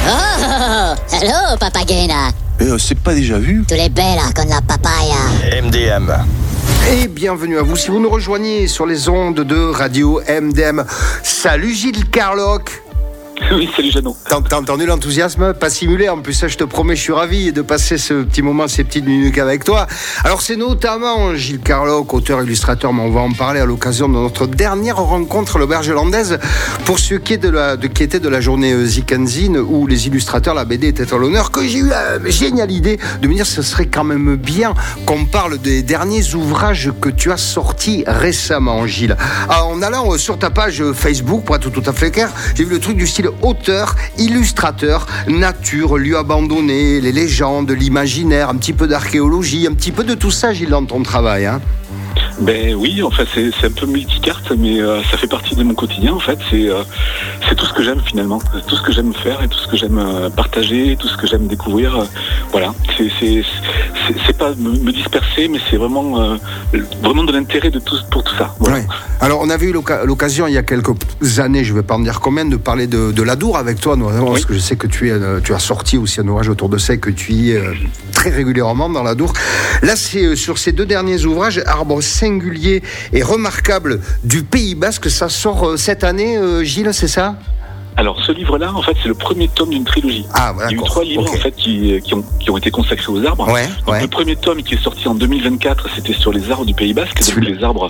Oh, hello, papagena. C'est pas déjà vu? Tu l'es bella con la papaya. MDM. Et bienvenue à vous si vous nous rejoignez sur les ondes de Radio MDM. Salut Gilles Carlock. Oui, salut Jeannot. T'as entendu l'enthousiasme? Pas simulé, en plus ça je te promets, je suis ravi de passer ce petit moment, ces petites minutes avec toi. Alors c'est notamment Gilles Carlock, auteur-illustrateur, mais on va en parler à l'occasion de notre dernière rencontre à l'Auberge Landaise pour ce qui était de la journée Zikenzine où les illustrateurs, la BD était à l'honneur, que j'ai eu la géniale idée de me dire ce serait quand même bien qu'on parle des derniers ouvrages que tu as sortis récemment, Gilles. Alors, en allant sur ta page Facebook, pour être tout à fait clair, j'ai vu le truc du style auteur, illustrateur, nature, lieux abandonnés, les légendes, l'imaginaire, un petit peu d'archéologie, un petit peu de tout ça, Gilles, dans ton travail, hein. Ben oui, en fait c'est un peu multicarte, mais ça fait partie de mon quotidien en fait. C'est tout ce que j'aime finalement, tout ce que j'aime faire et tout ce que j'aime partager, tout ce que j'aime découvrir. Voilà, c'est pas me disperser, mais c'est vraiment de l'intérêt pour tout ça. Voilà. Ouais. Alors on avait eu l'occasion il y a quelques années, je ne vais pas en dire combien, de parler de l'Adour avec toi, notamment, oui. Parce que je sais que tu as sorti aussi un ouvrage autour de ça, et que tu y es très régulièrement dans l'Adour. Là c'est sur ces deux derniers ouvrages, Arbre singulier et remarquable du Pays Basque, ça sort cette année, Gilles, c'est ça? Alors ce livre-là, en fait, c'est le premier tome d'une trilogie. Ah, voilà, il y a eu 3 livres, okay, en fait, qui ont été consacrés aux arbres. Ouais, donc, ouais. Le premier tome qui est sorti en 2024, c'était sur les arbres du Pays Basque, donc les arbres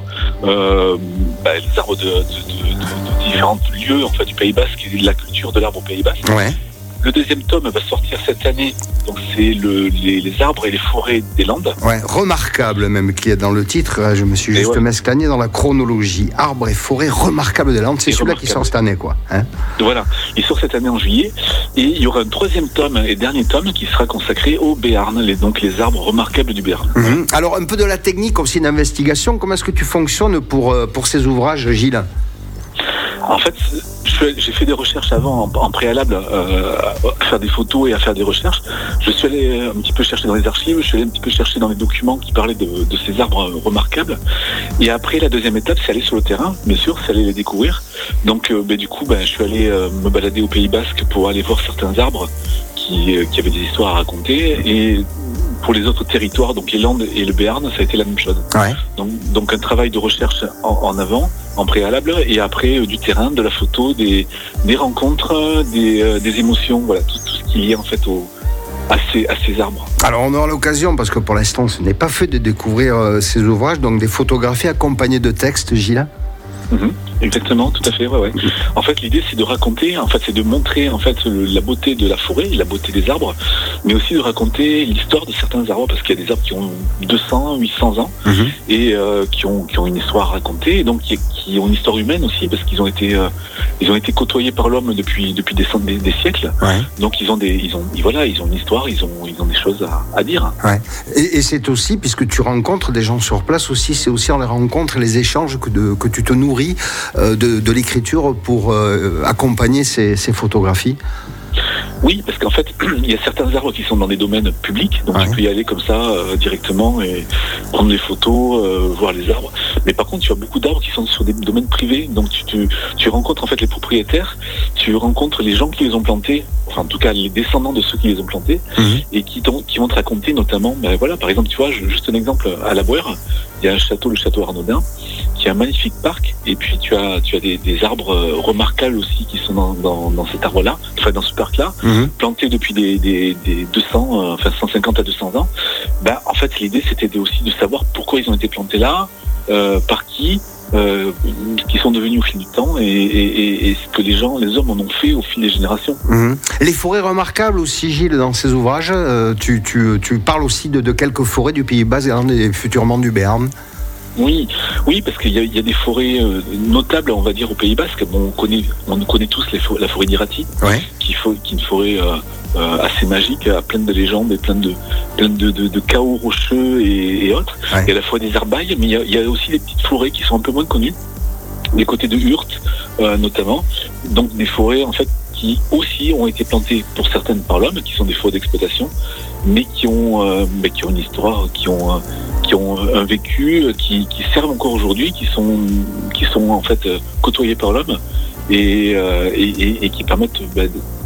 de différents lieux en fait du Pays Basque et de la culture de l'arbre au Pays Basque. Ouais. Le deuxième tome va sortir cette année, donc c'est les arbres et les forêts des Landes. Ouais, remarquable même, qui est dans le titre. Je me suis juste mesclagné dans la chronologie. Arbres et forêts remarquables des Landes, c'est celui-là qui sort cette année, quoi. Hein, voilà, il sort cette année en juillet, et il y aura un troisième tome et dernier tome qui sera consacré au Béarn, donc les arbres remarquables du Béarn. Mm-hmm. Alors un peu de la technique, aussi une investigation. Comment est-ce que tu fonctionnes pour ces ouvrages, Gilles? En fait, j'ai fait des recherches avant, en préalable, à faire des photos et à faire des recherches. Je suis allé un petit peu chercher dans les archives, je suis allé un petit peu chercher dans les documents qui parlaient de ces arbres remarquables. Et après, la deuxième étape, c'est aller sur le terrain, bien sûr, c'est aller les découvrir. Donc, du coup, je suis allé me balader au Pays Basque pour aller voir certains arbres qui avaient des histoires à raconter. Et pour les autres territoires, donc les Landes et le Béarn, ça a été la même chose. Ouais. Donc un travail de recherche en avant, en préalable, et après du terrain, de la photo, des rencontres, des émotions, voilà, tout ce qui est lié en fait à ces arbres. Alors on aura l'occasion, parce que pour l'instant ce n'est pas fait, de découvrir ces ouvrages, donc des photographies accompagnées de textes, Gilles. Exactement, tout à fait, ouais. En fait, l'idée, c'est de raconter, c'est de montrer, la beauté de la forêt, la beauté des arbres, mais aussi de raconter l'histoire de certains arbres, parce qu'il y a des arbres qui ont 200, 800 ans, et qui ont une histoire à raconter, et donc qui ont une histoire humaine aussi, parce qu'ils ont été côtoyés par l'homme depuis des siècles. Ouais. Donc ils ont une histoire, ils ont des choses à dire. Ouais. Et c'est aussi, puisque tu rencontres des gens sur place aussi, c'est aussi en les rencontres, les échanges que tu te nourris de l'écriture pour accompagner ces photographies. Oui, parce qu'en fait, il y a certains arbres qui sont dans des domaines publics, donc tu peux y aller comme ça directement et prendre des photos, voir les arbres. Mais par contre, tu as beaucoup d'arbres qui sont sur des domaines privés, donc tu rencontres en fait les propriétaires, tu rencontres les gens qui les ont plantés, en tout cas les descendants de ceux qui les ont plantés, et qui vont te raconter notamment, par exemple, tu vois, juste un exemple, à La Bouère, il y a un château, le château Arnaudin, qui est un magnifique parc, et puis tu as des arbres remarquables aussi qui sont dans cet arbre-là, dans ce parc-là, plantés depuis des 150 à 200 ans. En fait, l'idée, c'était aussi de savoir pourquoi ils ont été plantés là, par qui sont devenus au fil du temps, et ce que les hommes en ont fait au fil des générations. Les forêts remarquables aussi, Gilles, dans ces ouvrages, tu parles aussi de quelques forêts du Pays Basque et futurement du Béarn. Oui, parce qu'il y a des forêts notables, on va dire, au Pays Basque. Bon, on connaît tous la forêt d'Irati, qui est une forêt assez magique, pleine de légendes et pleine de chaos rocheux et autres. Il y a la forêt des Arbailles, mais il y a aussi des petites forêts qui sont un peu moins connues, des côtés de Hurt notamment. Donc des forêts en fait qui aussi ont été plantées pour certaines par l'homme, qui sont des forêts d'exploitation, mais qui ont une histoire, qui ont un vécu, qui servent encore aujourd'hui, qui sont en fait côtoyés par l'homme et qui permettent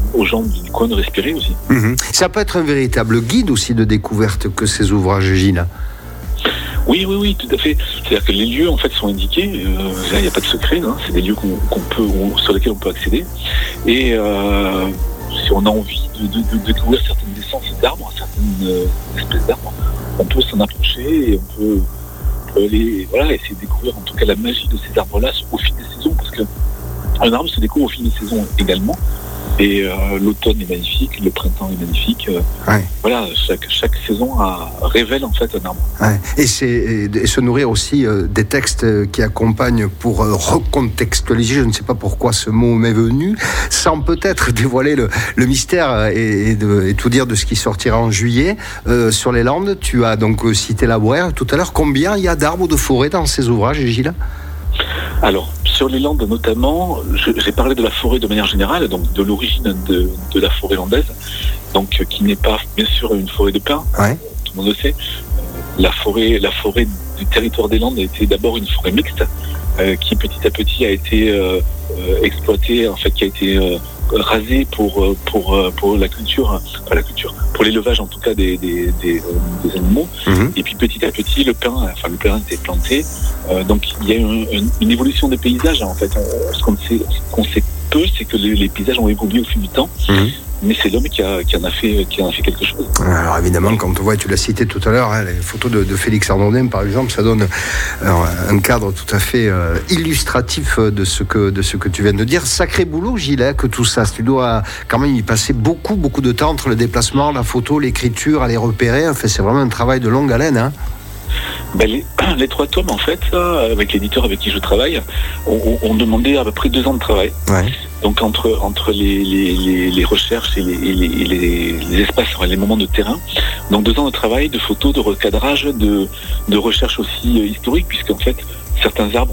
aux gens du coin de respirer aussi. Ça peut être un véritable guide aussi de découverte que ces ouvrages, Gilles. Oui, tout à fait. C'est-à-dire que les lieux en fait sont indiqués. Il n'y a pas de secret. C'est des lieux sur lesquels on peut accéder. Et si on a envie de découvrir certaines essences d'arbres, certaines espèces d'arbres, on peut s'en approcher et on peut aller, essayer de découvrir en tout cas la magie de ces arbres-là au fil des saisons, parce que un arbre se découvre au fil des saisons également. Et l'automne est magnifique, le printemps est magnifique. Chaque saison révèle en fait un arbre. Ouais. Et se nourrir aussi des textes qui accompagnent pour recontextualiser. Je ne sais pas pourquoi ce mot m'est venu, sans peut-être dévoiler le mystère et tout dire de ce qui sortira en juillet. Sur les Landes, tu as donc cité la Brouère tout à l'heure. Combien il y a d'arbres ou de forêts dans ces ouvrages, Gilles ? Alors, sur les Landes notamment, j'ai parlé de la forêt de manière générale, donc de l'origine de la forêt landaise, donc qui n'est pas bien sûr une forêt de pins, tout le monde le sait. La forêt du territoire des Landes a été d'abord une forêt mixte, qui petit à petit a été exploitée, en fait, qui a été rasée pour la culture, pour l'élevage en tout cas des animaux. Et puis petit à petit le pin a été planté. Donc il y a une évolution des paysages en fait. Ce qu'on sait peu, c'est que les paysages ont évolué au fil du temps. Mais c'est l'homme qui en a fait quelque chose. Alors évidemment, quand on voit, tu l'as cité tout à l'heure, les photos de Félix Arnaudin, par exemple, ça donne un cadre tout à fait illustratif de ce que tu viens de dire. Sacré boulot, Gilles, que tout ça. Tu dois quand même y passer beaucoup de temps entre le déplacement, la photo, l'écriture, à les repérer. Enfin, c'est vraiment un travail de longue haleine. Les 3 tomes, en fait, avec l'éditeur avec qui je travaille, ont demandé à peu près 2 ans de travail. Ouais. Donc entre les recherches et les espaces, les moments de terrain, donc 2 ans de travail, de photos, de recadrage, de recherche aussi historique, puisqu'en fait certains arbres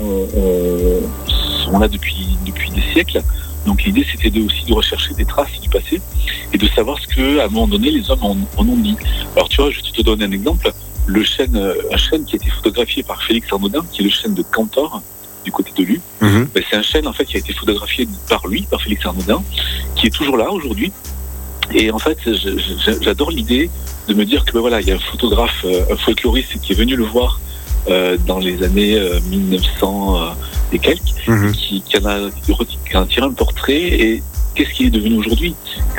sont là depuis des siècles. Donc l'idée c'était aussi de rechercher des traces du passé et de savoir ce que à un moment donné les hommes en ont dit. Alors tu vois, je vais te donner un exemple. Un chêne qui a été photographié par Félix Arnaudin, qui est le chêne de Cantor, du côté de Lue. C'est un chêne en fait qui a été photographié par Félix Arnaudin, qui est toujours là aujourd'hui. Et en fait, j'adore l'idée de me dire que il y a un photographe, un folkloriste qui est venu le voir dans les années 1900 et quelques, qui en a tiré un portrait et qu'est-ce qu'il est devenu aujourd'hui,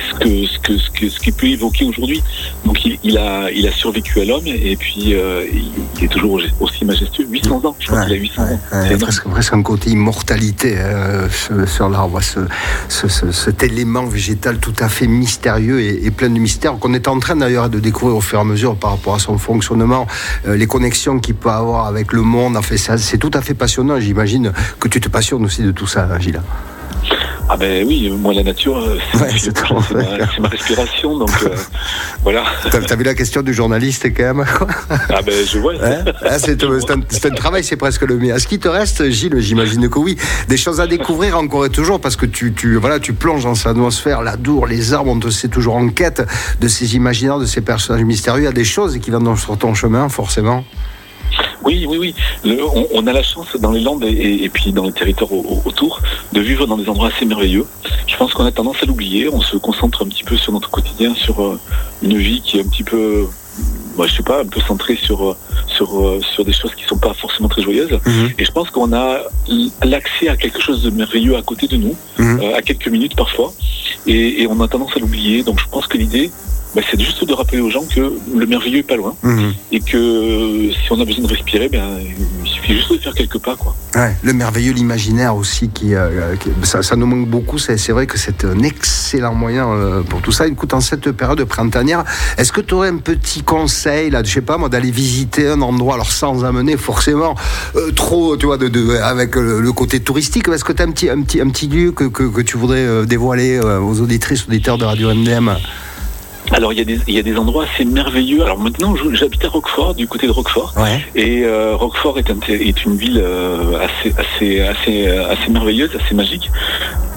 ce qu'il peut évoquer aujourd'hui. Donc il a survécu à l'homme et puis il est toujours aussi majestueux. 800 ans, je crois qu'il a 800 ans. Presque un côté immortalité sur l'arbre, cet élément végétal tout à fait mystérieux et plein de mystères qu'on est en train d'ailleurs de découvrir au fur et à mesure par rapport à son fonctionnement, les connexions qu'il peut avoir avec le monde. Enfin, c'est tout à fait passionnant. J'imagine que tu te passionnes aussi de tout ça, Gilles. Ah ben oui, moi la nature, c'est ma respiration, donc voilà. T'as vu la question du journaliste quand même? Ah ben je vois. C'est un travail, c'est presque le mien. Est-ce qu'il te reste, Gilles, j'imagine que oui, des choses à découvrir encore et toujours, parce que tu plonges dans cette atmosphère, la Dour, les arbres, on te sait toujours en quête de ces imaginaires, de ces personnages mystérieux. Il y a des choses qui viennent sur ton chemin, forcément. Oui. On a la chance dans les Landes et puis dans les territoires autour de vivre dans des endroits assez merveilleux. Je pense qu'on a tendance à l'oublier. On se concentre un petit peu sur notre quotidien, sur une vie qui est un petit peu, un peu centrée sur des choses qui sont pas forcément très joyeuses. Et je pense qu'on a l'accès à quelque chose de merveilleux à côté de nous, à quelques minutes parfois, et on a tendance à l'oublier. Donc je pense que l'idée, c'est juste de rappeler aux gens que le merveilleux est pas loin et que si on a besoin de respirer, il suffit juste de faire quelques pas, quoi. Ouais, le merveilleux, l'imaginaire aussi, ça nous manque beaucoup. C'est vrai que c'est un excellent moyen pour tout ça. Écoute, en cette période printanière, est-ce que tu aurais un petit conseil, là, je sais pas moi, d'aller visiter un endroit, alors sans amener forcément trop, tu vois, avec le côté touristique. Est-ce que tu as un petit lieu que tu voudrais dévoiler aux auditrices, auditeurs de Radio MDM? Alors il y a des endroits assez merveilleux. Alors maintenant j'habite à Roquefort, du côté de Roquefort, et Roquefort est une ville assez merveilleuse, assez magique.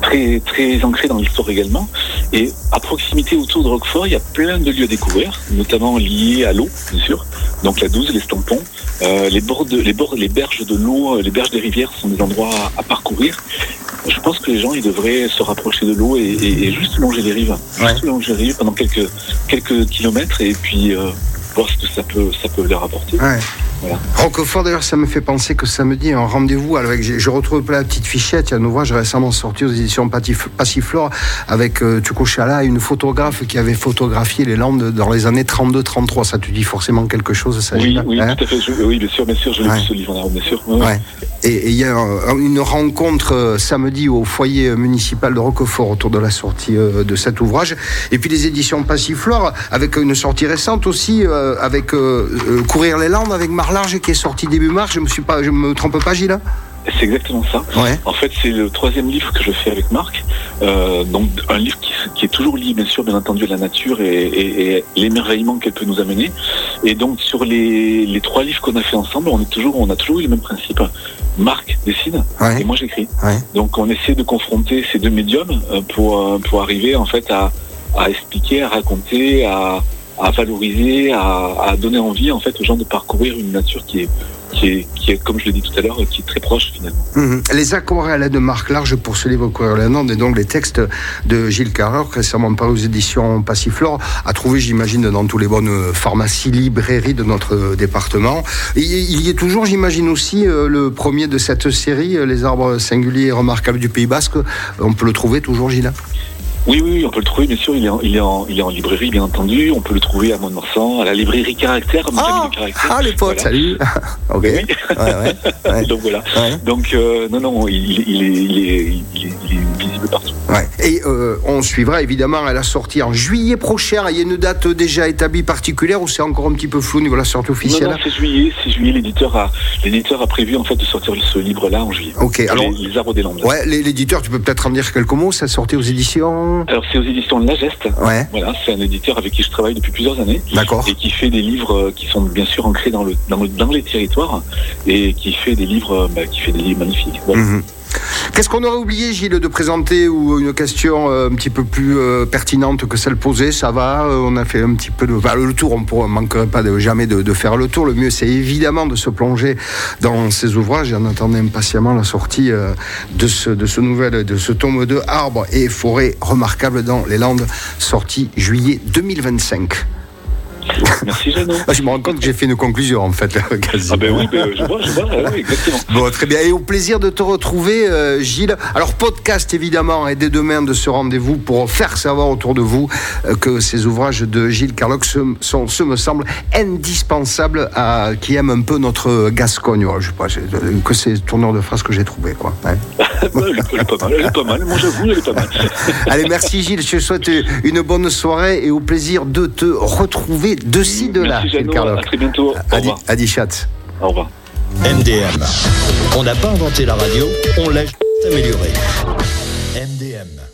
très, très ancré dans l'histoire également. Et à proximité autour de Roquefort, il y a plein de lieux à découvrir, notamment liés à l'eau, bien sûr. Donc la Douze, les Stampons, les berges de l'eau, les berges des rivières sont des endroits à parcourir. Je pense que les gens, ils devraient se rapprocher de l'eau et juste longer les rives. Juste longer les rives pendant quelques kilomètres et puis voir ce que ça peut leur apporter. Ouais. Voilà. Roquefort, d'ailleurs, ça me fait penser que samedi, un rendez-vous avec, je retrouve la petite fichette, il y a un ouvrage récemment sorti aux éditions Passiflore avec Tuko Chala, une photographe qui avait photographié les Landes dans les années 32-33. Ça te dit forcément quelque chose, ça? Oui, tout à fait. Oui, bien sûr, je l'ai vu ce livre-là, bien sûr. Ouais. Et il y a une rencontre samedi au foyer municipal de Roquefort autour de la sortie de cet ouvrage. Et puis les éditions Passiflore avec une sortie récente aussi, avec Courir les Landes avec Marc Large qui est sorti début mars. Je me trompe pas, Gilles? C'est exactement ça. Ouais. En fait, c'est le 3e livre que je fais avec Marc. Donc, un livre qui est toujours lié, bien sûr, bien entendu, à la nature et l'émerveillement qu'elle peut nous amener. Et donc, sur les 3 livres qu'on a fait ensemble, on a toujours eu le même principe. Marc dessine et moi j'écris. Ouais. Donc, on essaie de confronter ces deux médiums pour arriver, en fait, à expliquer, à raconter, à valoriser, à donner envie, en fait, aux gens de parcourir une nature qui est, comme je l'ai dit tout à l'heure, qui est très proche finalement. Les aquarelles de Marc Large pour ce livre Courir les Landes et donc les textes de Gilles Carlock, récemment paru aux éditions Passiflore, à trouver, j'imagine, dans toutes les bonnes pharmacies, librairies de notre département. Et il y est toujours, j'imagine aussi, le premier de cette série, Les arbres singuliers et remarquables du Pays Basque. On peut le trouver toujours, Gilles? Oui, on peut le trouver, bien sûr, il est en librairie, bien entendu. On peut le trouver à Mont-de-Marsan, à la librairie Caractère, les potes, voilà. Salut. Ok. Oui. Ouais. Donc voilà. Ouais. Donc non, il est visible partout. Ouais. Et on suivra évidemment à la sortie en juillet prochain. Il y a une date déjà établie particulière ou c'est encore un petit peu flou au niveau de la sortie officielle? Non, c'est juillet. L'éditeur a prévu en fait de sortir ce livre-là en juillet. Ok. Alors les arbres des Landes. Ouais. L'éditeur, tu peux peut-être en dire quelques mots. Ça sortait aux éditions. Alors c'est aux éditions La Geste. Ouais. Voilà, c'est un éditeur avec qui je travaille depuis plusieurs années. D'accord. Et qui fait des livres qui sont bien sûr ancrés dans les territoires et qui fait des livres magnifiques. Voilà. Qu'est-ce qu'on aurait oublié, Gilles, de présenter ou une question un petit peu plus pertinente que celle posée? Ça va, on a fait un petit peu le tour, on ne manquerait pas jamais de faire le tour. Le mieux, c'est évidemment de se plonger dans ces ouvrages. J'en attendais impatiemment la sortie de ce tome 2, Arbres et forêts remarquables dans les Landes, sorti juillet 2025. Merci Jeannot. Je me rends compte que j'ai fait une conclusion en fait. Quasiment. Ah ben oui, je vois, oui, exactement. Bon, très bien. Et au plaisir de te retrouver, Gilles. Alors, podcast évidemment, et dès demain de ce rendez-vous pour faire savoir autour de vous que ces ouvrages de Gilles Carlock ce me semble indispensables à qui aime un peu notre Gascogne. Je sais pas, que c'est tourneur de phrase que j'ai trouvé, quoi. Ouais. Elle est pas mal. Moi, j'avoue, elle est pas mal. Allez, merci Gilles. Je te souhaite une bonne soirée et au plaisir de te retrouver de ci, de là. Merci Jeannot, à très bientôt. Adi chat. Au revoir. MDM. On n'a pas inventé la radio, on l'a améliorée. MDM.